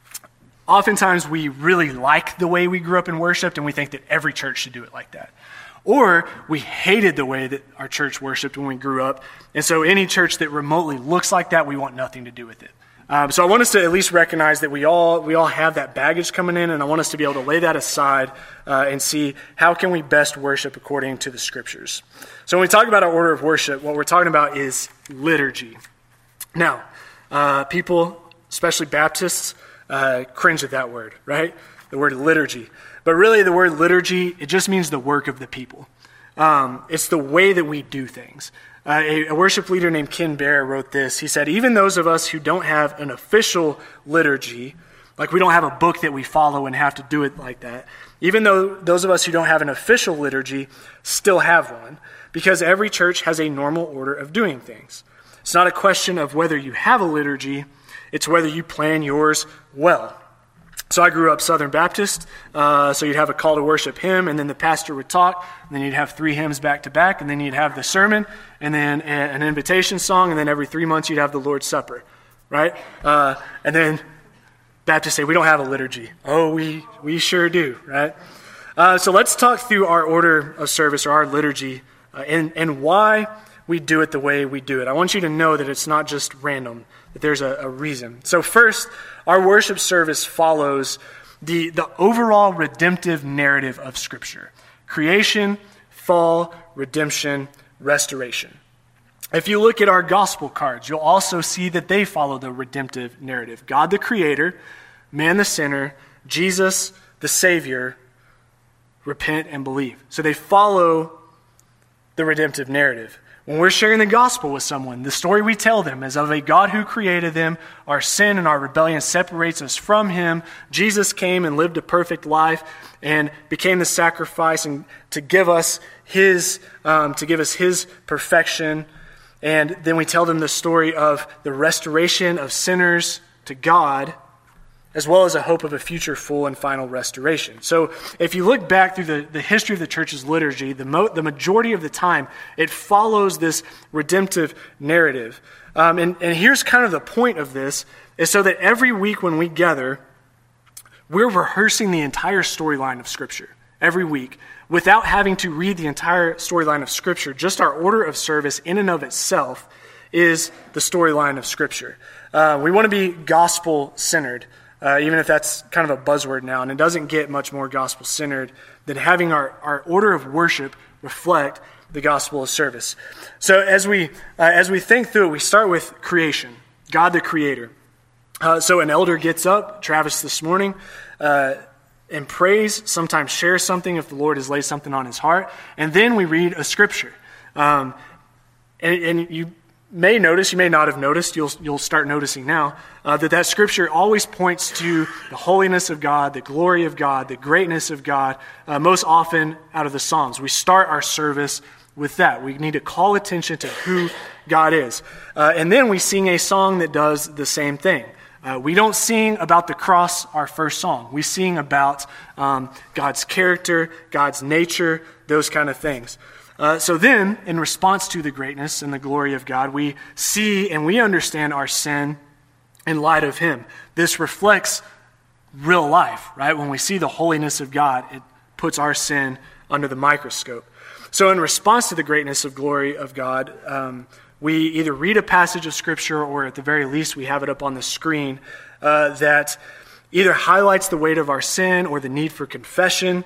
Oftentimes we really like the way we grew up in worship and we think that every church should do it like that. Or we hated the way that our church worshiped when we grew up. And so any church that remotely looks like that, we want nothing to do with it. Um, so I want us to at least recognize that we all we all have that baggage coming in, and I want us to be able to lay that aside uh, and see how can we best worship according to the Scriptures. So when we talk about our order of worship, what we're talking about is liturgy. Now, uh, people, especially Baptists, uh, cringe at that word, right? The word liturgy. But really the word liturgy, it just means the work of the people. Um, it's the way that we do things. Uh, a, a worship leader named Ken Bear wrote this. He said, even those of us who don't have an official liturgy, like we don't have a book that we follow and have to do it like that, even though those of us who don't have an official liturgy still have one, because every church has a normal order of doing things. It's not a question of whether you have a liturgy, it's whether you plan yours well. So I grew up Southern Baptist, uh, so you'd have a call to worship hymn, and then the pastor would talk, and then you'd have three hymns back to back, and then you'd have the sermon, and then a, an invitation song, and then every three months you'd have the Lord's Supper, right? Uh, and then Baptists say, we don't have a liturgy. Oh, we we sure do, right? Uh, so let's talk through our order of service, or our liturgy, uh, and, and why we do it the way we do it. I want you to know that it's not just random, that there's a, a reason. So first, our worship service follows the, the overall redemptive narrative of Scripture. Creation, fall, redemption, restoration. If you look at our gospel cards, you'll also see that they follow the redemptive narrative. God the Creator man the sinner, Jesus the Savior, repent and believe. So they follow the redemptive narrative. When we're sharing the gospel with someone, the story we tell them is of a God who created them. Our sin and our rebellion separates us from him. Jesus came and lived a perfect life and became the sacrifice and to give us his, um, to give us his perfection. And then we tell them the story of the restoration of sinners to God, as well as a hope of a future full and final restoration. So if you look back through the, the history of the church's liturgy, the, mo- the majority of the time, it follows this redemptive narrative. Um, and, and here's kind of the point of this, is so that every week when we gather, we're rehearsing the entire storyline of Scripture every week without having to read the entire storyline of Scripture. Just our order of service in and of itself is the storyline of Scripture. Uh, we want to be gospel-centered. Uh, even if that's kind of a buzzword now, and it doesn't get much more gospel-centered than having our, our order of worship reflect the gospel of service. So as we uh, as we think through it, we start with creation, God the Creator. Uh, so an elder gets up, Travis this morning, uh, and prays, sometimes shares something if the Lord has laid something on his heart, and then we read a scripture. Um, and, and you may notice, you may not have noticed, you'll you'll start noticing now, uh, that that scripture always points to the holiness of God, the glory of God, the greatness of God, uh, most often out of the Psalms. We start our service with that. We need to call attention to who God is. Uh, and then we sing a song that does the same thing. Uh, we don't sing about the cross, our first song. We sing about um, God's character, God's nature, those kind of things. Uh, so then, in response to the greatness and the glory of God, we see and we understand our sin in light of him. This reflects real life, right? When we see the holiness of God, it puts our sin under the microscope. So in response to the greatness of glory of God, um, we either read a passage of Scripture or at the very least we have it up on the screen uh, that either highlights the weight of our sin or the need for confession.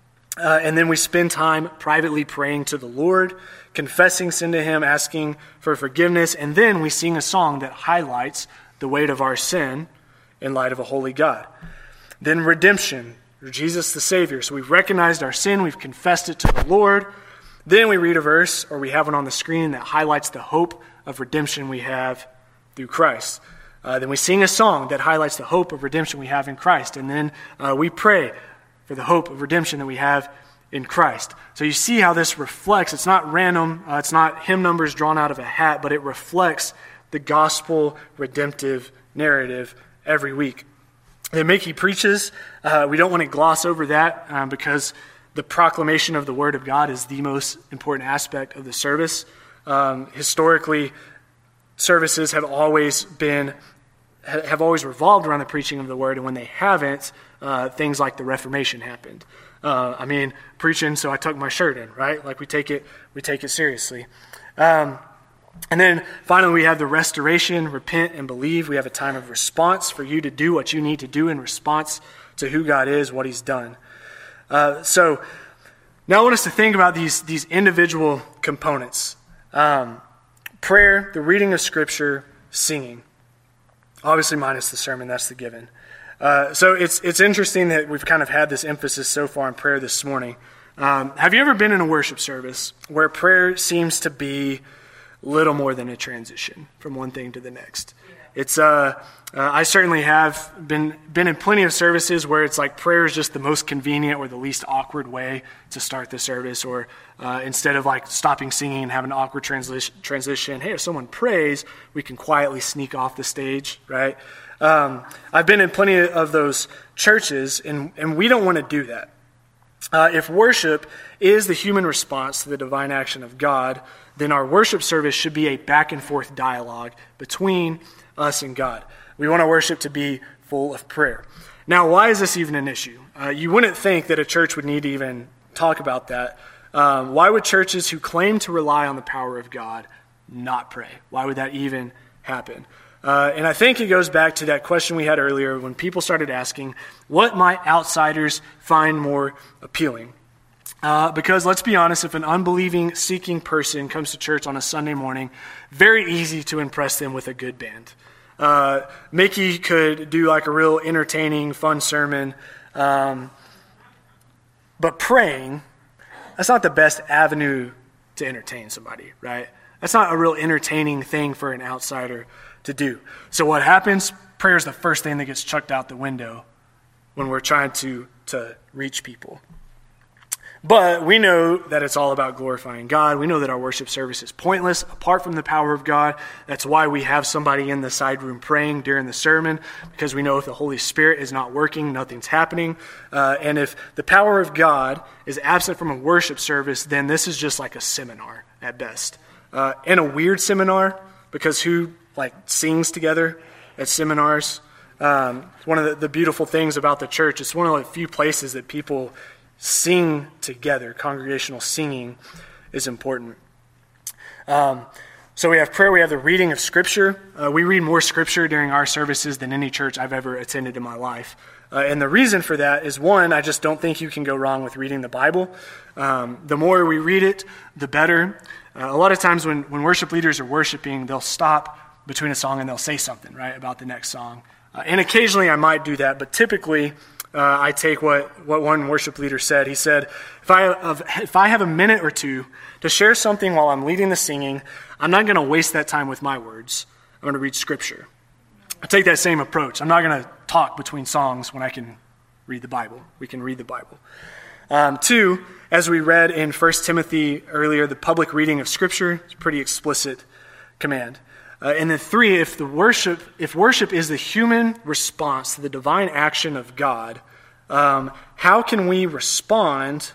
Uh, and then we spend time privately praying to the Lord, confessing sin to him, asking for forgiveness, and then we sing a song that highlights the weight of our sin in light of a holy God. Then redemption, or Jesus the Savior. So we've recognized our sin, we've confessed it to the Lord. Then we read a verse, or we have it on the screen, that highlights the hope of redemption we have through Christ. Uh, then we sing a song that highlights the hope of redemption we have in Christ. And then uh, we pray for the hope of redemption that we have in Christ. So you see how this reflects, it's not random, uh, it's not hymn numbers drawn out of a hat, but it reflects the gospel redemptive narrative every week. Then Mickey preaches. Uh, we don't want to gloss over that um, because the proclamation of the Word of God is the most important aspect of the service. Um, historically, services have always been have always revolved around the preaching of the Word, and when they haven't, uh, things like the Reformation happened. Uh, I mean, preaching, so I tuck my shirt in, right? Like we take it, we take it seriously. Um, and then finally, we have the restoration, repent and believe. We have a time of response for you to do what you need to do in response to who God is, what He's done. Uh, so now I want us to think about these these individual components: um, prayer, the reading of Scripture, singing. Obviously, minus the sermon, that's the given. Uh, so it's it's interesting that we've kind of had this emphasis so far on prayer this morning. Um, have you ever been in a worship service where prayer seems to be little more than a transition from one thing to the next? It's uh, uh, I certainly have been been in plenty of services where it's like prayer is just the most convenient or the least awkward way to start the service, or uh, instead of like stopping singing and having an awkward transition, transition, hey, if someone prays, we can quietly sneak off the stage, right? Um, I've been in plenty of those churches, and, and we don't want to do that. Uh, if worship is the human response to the divine action of God, then our worship service should be a back and forth dialogue between us and God. We want our worship to be full of prayer. Now, why is this even an issue? Uh, you wouldn't think that a church would need to even talk about that. Um, why would churches who claim to rely on the power of God not pray? Why would that even happen? Uh, and I think it goes back to that question we had earlier when people started asking, what might outsiders find more appealing? Uh, because let's be honest, if an unbelieving, seeking person comes to church on a Sunday morning, very easy to impress them with a good band. Uh, Mickey could do like a real entertaining, fun sermon. Um, but praying, that's not the best avenue to entertain somebody, right? That's not a real entertaining thing for an outsider to do. So what happens? Prayer is the first thing that gets chucked out the window when we're trying to, to reach people. But we know that it's all about glorifying God. We know that our worship service is pointless apart from the power of God. That's why we have somebody in the side room praying during the sermon, because we know if the Holy Spirit is not working, nothing's happening. Uh, and if the power of God is absent from a worship service, then this is just like a seminar at best. Uh, and a weird seminar, because who like sings together at seminars? Um, one of the, the beautiful things about the church, it's one of the few places that people sing together. Congregational singing is important. Um, so we have prayer, we have the reading of Scripture. Uh, we read more Scripture during our services than any church I've ever attended in my life. Uh, and the reason for that is, one, I just don't think you can go wrong with reading the Bible. Um, the more we read it, the better. Uh, a lot of times when, when worship leaders are worshiping, they'll stop between a song and they'll say something, right, about the next song. Uh, and occasionally I might do that, but typically Uh, I take what, what one worship leader said. He said, if I, have, if I have a minute or two to share something while I'm leading the singing, I'm not going to waste that time with my words. I'm going to read Scripture. I take that same approach. I'm not going to talk between songs when I can read the Bible. We can read the Bible. Um, two, as we read in First Timothy earlier, the public reading of Scripture is a pretty explicit command. Uh, and then three, if the worship, if worship is the human response to the divine action of God, um, how can we respond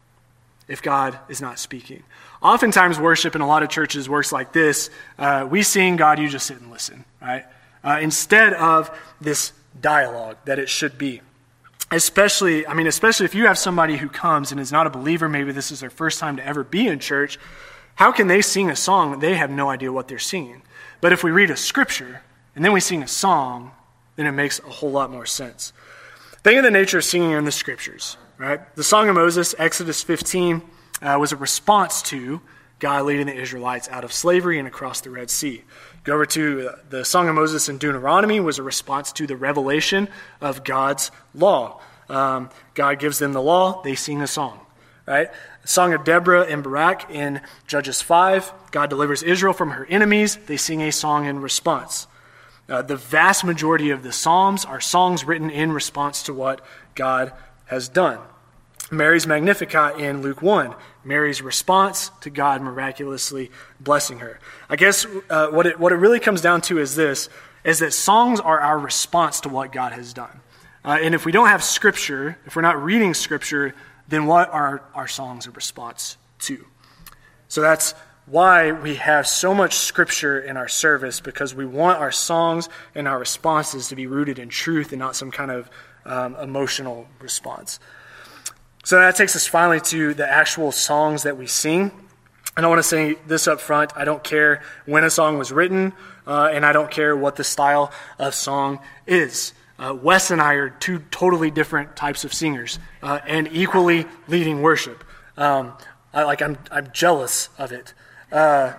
if God is not speaking? Oftentimes, worship in a lot of churches works like this: uh, we sing, God, you just sit and listen, right? Uh, instead of this dialogue that it should be. Especially, I mean, especially if you have somebody who comes and is not a believer, maybe this is their first time to ever be in church. How can they sing a song that they have no idea what they're singing? But if we read a Scripture and then we sing a song, then it makes a whole lot more sense. Think of the nature of singing in the Scriptures, right? The Song of Moses, Exodus fifteen, uh, was a response to God leading the Israelites out of slavery and across the Red Sea. Go over to the Song of Moses in Deuteronomy, was a response to the revelation of God's law. Um, God gives them the law, they sing a song, right? The Song of Deborah and Barak in Judges five, God delivers Israel from her enemies. They sing a song in response. Uh, the vast majority of the Psalms are songs written in response to what God has done. Mary's Magnificat in Luke one, Mary's response to God miraculously blessing her. I guess uh, what it what it really comes down to is this, is that songs are our response to what God has done. Uh, and if we don't have Scripture, if we're not reading Scripture, then what are our songs a response to? So that's why we have so much Scripture in our service, because we want our songs and our responses to be rooted in truth and not some kind of um, emotional response. So that takes us finally to the actual songs that we sing. And I want to say this up front: I don't care when a song was written, uh, and I don't care what the style of song is. Uh, Wes and I are two totally different types of singers, uh, and equally leading worship. Um, I, like I'm, I'm jealous of it. Uh,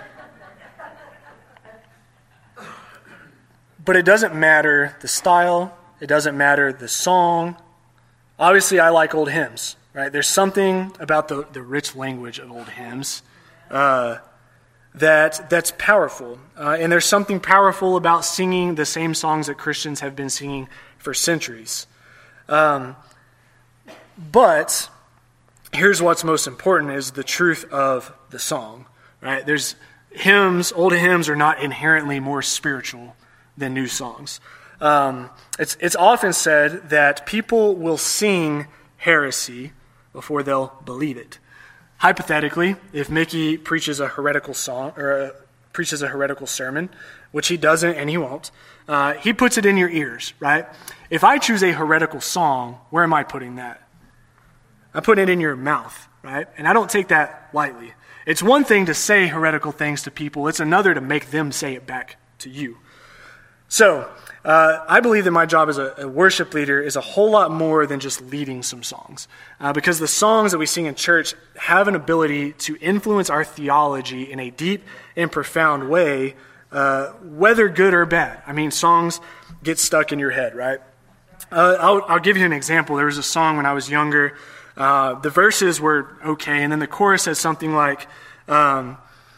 but it doesn't matter the style. It doesn't matter the song. Obviously, I like old hymns, right? There's something about the, the rich language of old hymns uh, that that's powerful. Uh, and there's something powerful about singing the same songs that Christians have been singing for centuries. Um, but here's what's most important, is the truth of the song, right? There's hymns, old hymns are not inherently more spiritual than new songs. Um, it's it's often said that people will sing heresy before they'll believe it. Hypothetically, if Mickey preaches a heretical song or a, preaches a heretical sermon, which he doesn't and he won't, uh, he puts it in your ears, right? If I choose a heretical song, where am I putting that? I put it in your mouth, right? And I don't take that lightly. It's one thing to say heretical things to people. It's another to make them say it back to you. So, uh, I believe that my job as a, a worship leader is a whole lot more than just leading some songs. Uh, because the songs that we sing in church have an ability to influence our theology in a deep and profound way uh, whether good or bad. I mean, songs get stuck in your head, right? Uh, I'll, I'll give you an example. There was a song when I was younger. Uh, the verses were okay, and then the chorus says something like, um,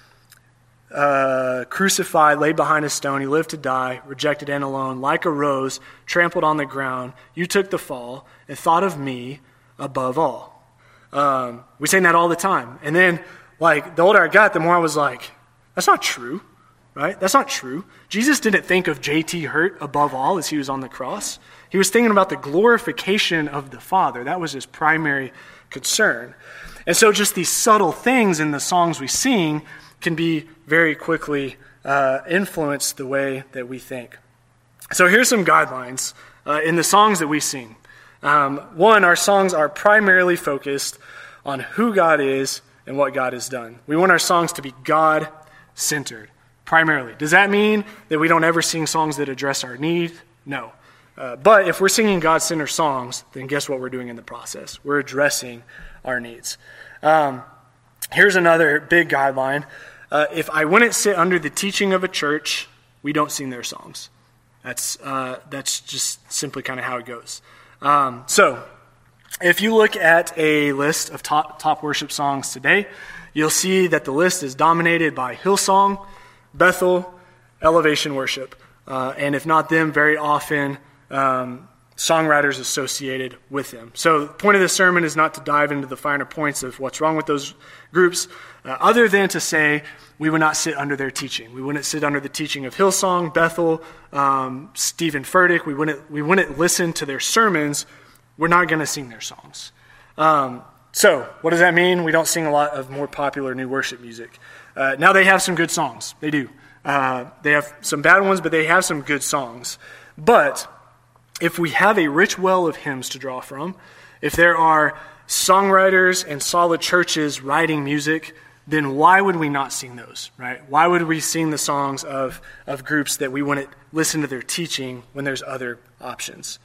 uh, crucified, laid behind a stone, he lived to die, rejected and alone, like a rose, trampled on the ground, you took the fall, and thought of me above all. Um, we sing that all the time. And then, like, the older I got, the more I was like, that's not true, right? That's not true. Jesus didn't think of J T Hurt above all as he was on the cross. He was thinking about the glorification of the Father. That was his primary concern. And so just these subtle things in the songs we sing can be very quickly uh, influence the way that we think. So here's some guidelines uh, in the songs that we sing. Um, one, our songs are primarily focused on who God is and what God has done. We want our songs to be God-centered, primarily. Does that mean that we don't ever sing songs that address our need? No. Uh, but if we're singing God-centered songs, then guess what we're doing in the process? We're addressing our needs. Um, here's another big guideline. Uh, if I wouldn't sit under the teaching of a church, we don't sing their songs. That's uh, that's just simply kind of how it goes. Um, so, if you look at a list of top, top worship songs today, you'll see that the list is dominated by Hillsong, Bethel, Elevation Worship. Uh, and if not them, very often um, songwriters associated with them. So the point of this sermon is not to dive into the finer points of what's wrong with those groups, uh, other than to say we would not sit under their teaching. We wouldn't sit under the teaching of Hillsong, Bethel, um, Stephen Furtick. We wouldn't, we wouldn't listen to their sermons. We're not going to sing their songs. Um, so what does that mean? We don't sing a lot of more popular new worship music. Uh, now they have some good songs. They do. Uh, they have some bad ones, but they have some good songs. But if we have a rich well of hymns to draw from, if there are songwriters and solid churches writing music, then why would we not sing those, right? Why would we sing the songs of, of groups that we wouldn't listen to their teaching when there's other options?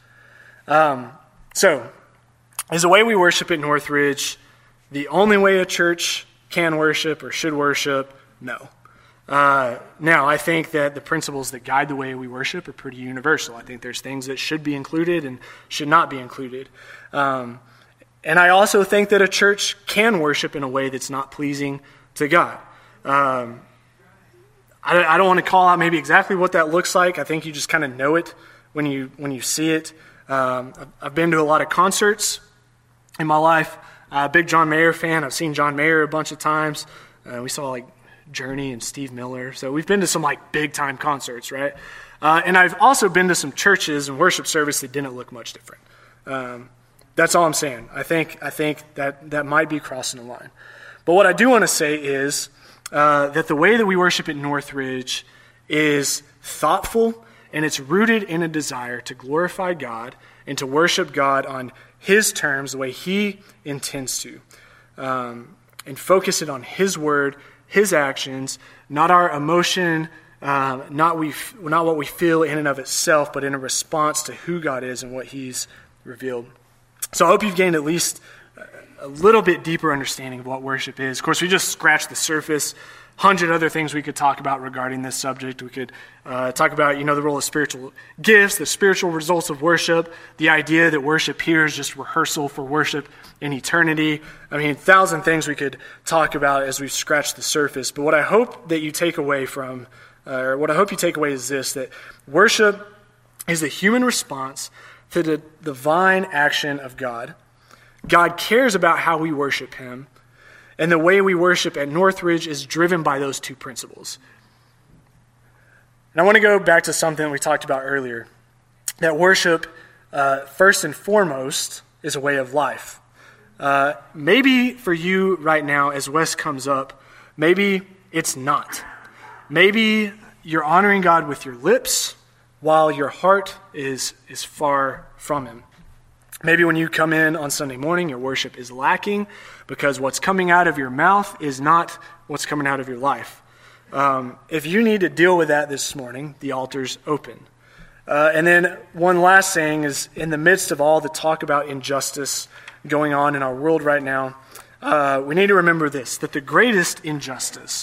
Um, so, is the way we worship at Northridge the only way a church can worship or should worship? No. Uh, now, I think that the principles that guide the way we worship are pretty universal. I think there's things that should be included and should not be included. Um, and I also think that a church can worship in a way that's not pleasing to God. Um, I, I don't want to call out maybe exactly what that looks like. I think you just kind of know it when you when you see it. Um, I've, I've been to a lot of concerts in my life. I'm a big John Mayer fan. I've seen John Mayer a bunch of times. Uh, we saw like Journey and Steve Miller. So we've been to some like big time concerts, right? Uh, and I've also been to some churches and worship service that didn't look much different. Um, that's all I'm saying. I think I think that that might be crossing the line. But what I do want to say is uh, that the way that we worship at Northridge is thoughtful, and it's rooted in a desire to glorify God and to worship God on His terms, the way He intends to, um, and focus it on His word, His actions, not our emotion, um, not we, not what we feel in and of itself, but in a response to who God is and what He's revealed. So I hope you've gained at least a little bit deeper understanding of what worship is. Of course, we just scratched the surface. Hundred other things we could talk about regarding this subject. We could uh, talk about, you know, the role of spiritual gifts, the spiritual results of worship, the idea that worship here is just rehearsal for worship in eternity. I mean, a thousand things we could talk about as we've scratched the surface. But what I hope that you take away from, uh, or what I hope you take away is this, that worship is the human response to the divine action of God. God cares about how we worship Him. And the way we worship at Northridge is driven by those two principles. And I want to go back to something we talked about earlier, that worship, uh, first and foremost, is a way of life. Uh, maybe for you right now, as Wes comes up, maybe it's not. Maybe you're honoring God with your lips while your heart is, is far from Him. Maybe when you come in on Sunday morning, your worship is lacking because what's coming out of your mouth is not what's coming out of your life. Um, if you need to deal with that this morning, the altar's open. Uh, and then one last thing is, in the midst of all the talk about injustice going on in our world right now, uh, we need to remember this, that the greatest injustice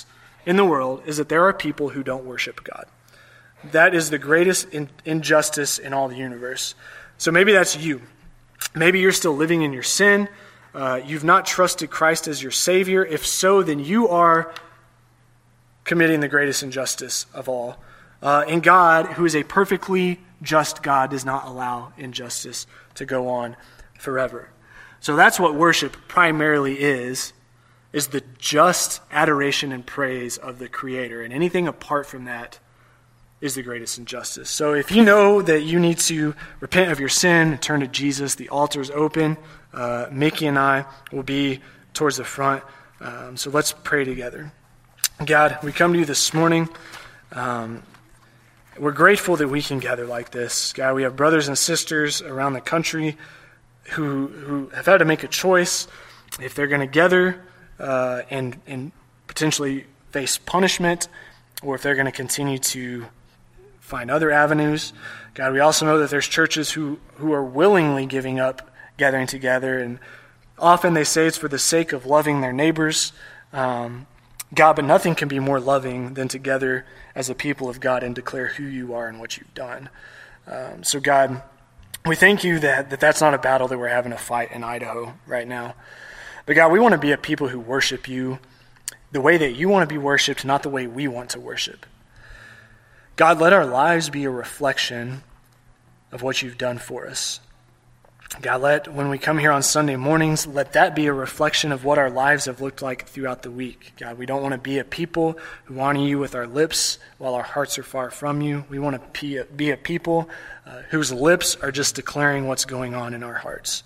in the world is that there are people who don't worship God. That is the greatest in, injustice in all the universe. So maybe that's you. Maybe you're still living in your sin. Uh, you've not trusted Christ as your Savior. If so, then you are committing the greatest injustice of all. Uh, and God, who is a perfectly just God, does not allow injustice to go on forever. So that's what worship primarily is, is the just adoration and praise of the Creator. And anything apart from that is the greatest injustice. So if you know that you need to repent of your sin and turn to Jesus, the altar is open. Uh, Mickey and I will be towards the front. Um, so let's pray together. God, we come to you this morning. Um, we're grateful that we can gather like this. God, we have brothers and sisters around the country who who have had to make a choice if they're going to gather uh, and and potentially face punishment, or if they're going to continue to find other avenues. God, we also know that there's churches who, who are willingly giving up gathering together, and often they say it's for the sake of loving their neighbors. Um, God, but nothing can be more loving than to gather as a people of God and declare who you are and what you've done. Um, so God, we thank you that, that that's not a battle that we're having to fight in Idaho right now. But God, we want to be a people who worship you the way that you want to be worshiped, not the way we want to worship. God, let our lives be a reflection of what you've done for us. God, let, when we come here on Sunday mornings, let that be a reflection of what our lives have looked like throughout the week. God, we don't want to be a people who honor you with our lips while our hearts are far from you. We want to be a, be a people uh, whose lips are just declaring what's going on in our hearts.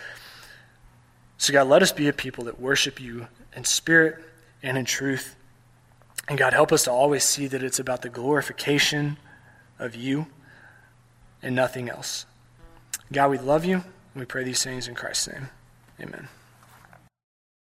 So God, let us be a people that worship you in spirit and in truth. And God, help us to always see that it's about the glorification of you and nothing else. God, we love you. We pray these things in Christ's name. Amen.